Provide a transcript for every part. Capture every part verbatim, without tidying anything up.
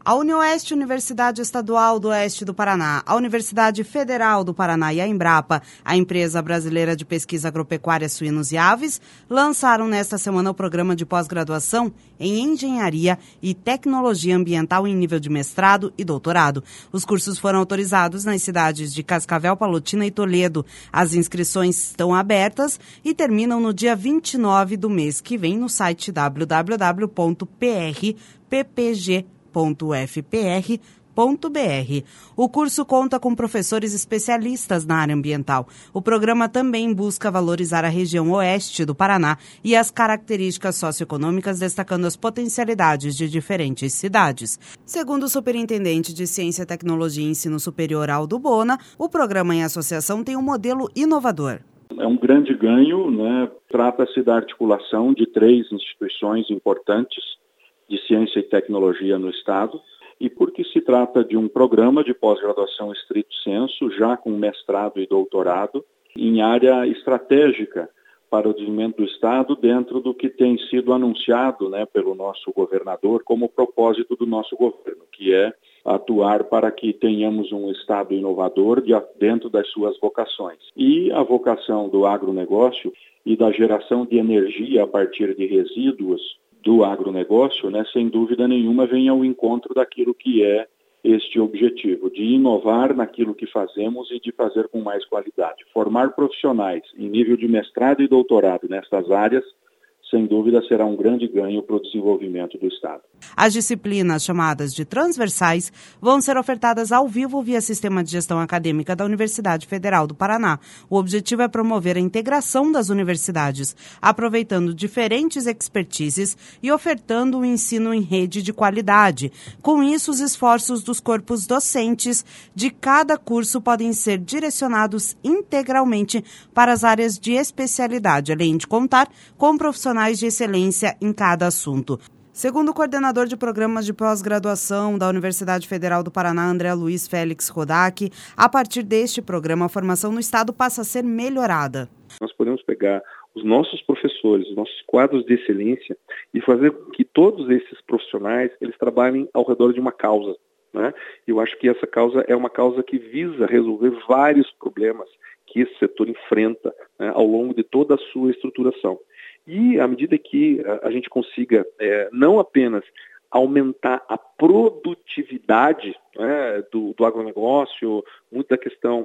A UniOeste, Universidade Estadual do Oeste do Paraná, a Universidade Federal do Paraná e a Embrapa, a Empresa Brasileira de Pesquisa Agropecuária, Suínos e Aves, lançaram nesta semana o programa de pós-graduação em Engenharia e Tecnologia Ambiental em nível de mestrado e doutorado. Os cursos foram autorizados nas cidades de Cascavel, Palotina e Toledo. As inscrições estão abertas e terminam no dia vinte e nove do mês que vem no site w w w ponto p r p p g ponto f p r ponto b r. O curso conta com professores especialistas na área ambiental. O programa também busca valorizar a região oeste do Paraná e as características socioeconômicas, destacando as potencialidades de diferentes cidades. Segundo o superintendente de Ciência, Tecnologia e Ensino Superior, Aldo Bona, o programa em associação tem um modelo inovador. É um grande ganho, né? Trata-se da articulação de três instituições importantes de ciência e tecnologia no Estado, e porque se trata de um programa de pós-graduação estrito sensu, já com mestrado e doutorado, em área estratégica para o desenvolvimento do Estado, dentro do que tem sido anunciado, né, pelo nosso governador como propósito do nosso governo, que é atuar para que tenhamos um Estado inovador de, dentro das suas vocações. E a vocação do agronegócio e da geração de energia a partir de resíduos do agronegócio, né, sem dúvida nenhuma, vem ao encontro daquilo que é este objetivo, de inovar naquilo que fazemos e de fazer com mais qualidade. Formar profissionais em nível de mestrado e doutorado nessas áreas, sem dúvida, será um grande ganho para o desenvolvimento do Estado. As disciplinas chamadas de transversais vão ser ofertadas ao vivo via Sistema de Gestão Acadêmica da Universidade Federal do Paraná. O objetivo é promover a integração das universidades, aproveitando diferentes expertises e ofertando um ensino em rede de qualidade. Com isso, os esforços dos corpos docentes de cada curso podem ser direcionados integralmente para as áreas de especialidade, além de contar com profissionais de excelência em cada assunto. Segundo o coordenador de programas de pós-graduação da Universidade Federal do Paraná, André Luiz Félix Rodak, a partir deste programa, a formação no Estado passa a ser melhorada. Nós podemos pegar os nossos professores, os nossos quadros de excelência e fazer com que todos esses profissionais eles trabalhem ao redor de uma causa, né? Eu acho que essa causa é uma causa que visa resolver vários problemas que esse setor enfrenta, né, ao longo de toda a sua estruturação. E à medida que a gente consiga é, não apenas aumentar a produtividade, né, do, do agronegócio, muito da questão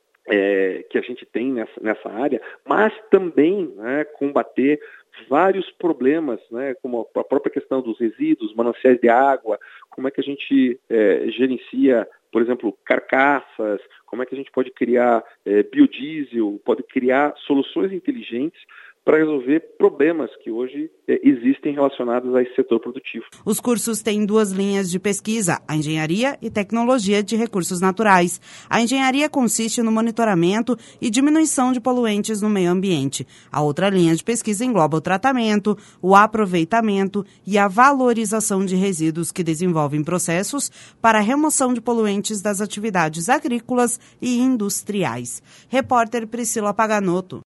é, que a gente tem nessa, nessa área, mas também, né, combater vários problemas, né, como a própria questão dos resíduos, mananciais de água, como é que a gente é, gerencia, por exemplo, carcaças, como é que a gente pode criar é, biodiesel, pode criar soluções inteligentes para resolver problemas que hoje é, existem relacionados a esse setor produtivo. Os cursos têm duas linhas de pesquisa, a Engenharia e Tecnologia de Recursos Naturais. A engenharia consiste no monitoramento e diminuição de poluentes no meio ambiente. A outra linha de pesquisa engloba o tratamento, o aproveitamento e a valorização de resíduos, que desenvolvem processos para a remoção de poluentes das atividades agrícolas e industriais. Repórter Priscila Paganotto.